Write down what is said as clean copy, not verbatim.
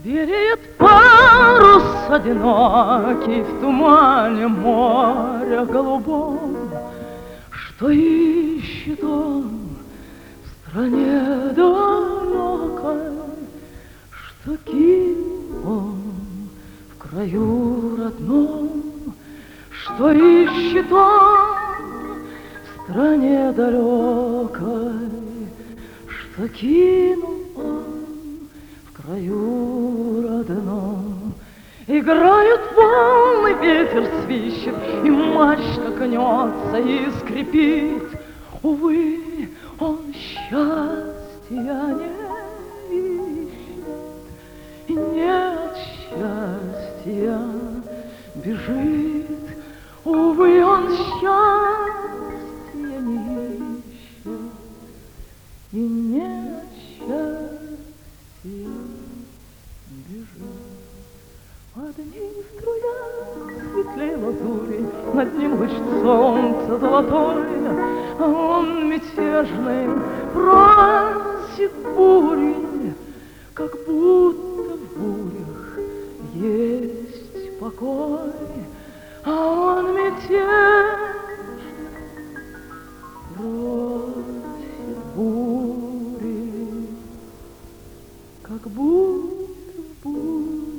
Белеет парус одинокий в тумане моря голубом. Что ищет он в стране далекой, что кинул он в краю родном, что ищет он в стране далекой, что кинул он в краю родном. Играют волны, ветер свищет, и мачта гнется и скрипит. Увы, он счастья не ищет, и нет счастья бежит. Увы, он счастья не ищет, и нет счастья бежит. Одни струя светлей лазури, над ним луч солнца золотой, а он мятежный просит бури, как будто в бурях есть покой, а он мятежный просит бури, как будто в бурях